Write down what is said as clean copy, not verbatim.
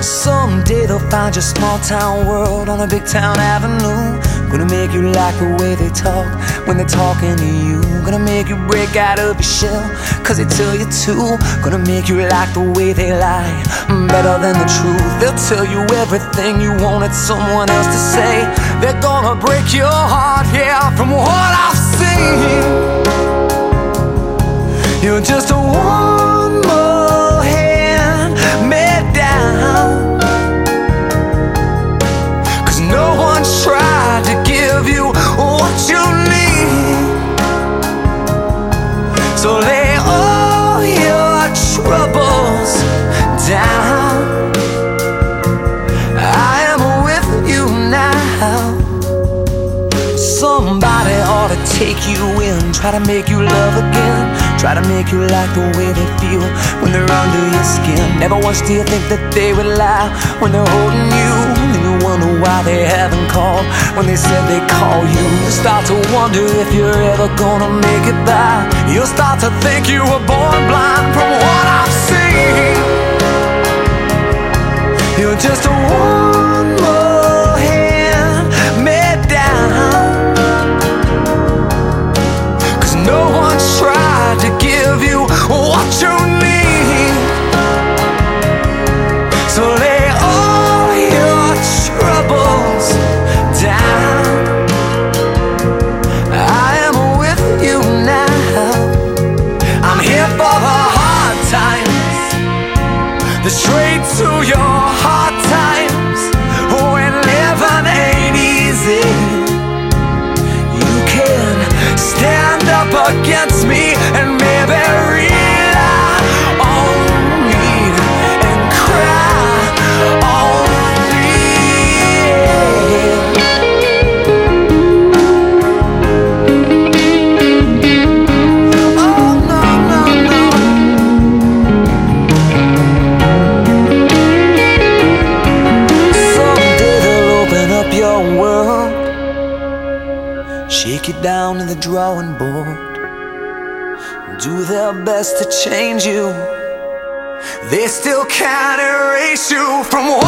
Someday they'll find your small town world on a big town avenue. Gonna make you like the way they talk when they're talking to you. Gonna make you break out of your shell, cause they tell you to. Gonna make you like the way they lie, better than the truth. They'll tell you everything you wanted someone else to say. They're gonna break your heart, yeah, from what I've seen. You're just a one more hand me down, cause no one's tried to give you what you need. So lay all your troubles down. I am with you now. Somebody ought to take you in, try to make you love again, try to make you like the way they feel when they're under your skin. Never once do you think that they would lie when they're holding you. Then you wonder why they haven't called when they said they'd call you. You start to wonder if you're ever gonna make it by. You'll start to think you were born blind from what I've seen. You're just a one more hand me down, cause no one's tried to give you what you need. So lay all your troubles down. I am with you now. I'm here for the hard times, the straight to your hard times, when living ain't easy. You can stand up against me and maybe rely on me and cry on me. Oh no, no, no. Someday they'll open up your world, shake you down to the drawing board, do their best to change you. They still can't erase you from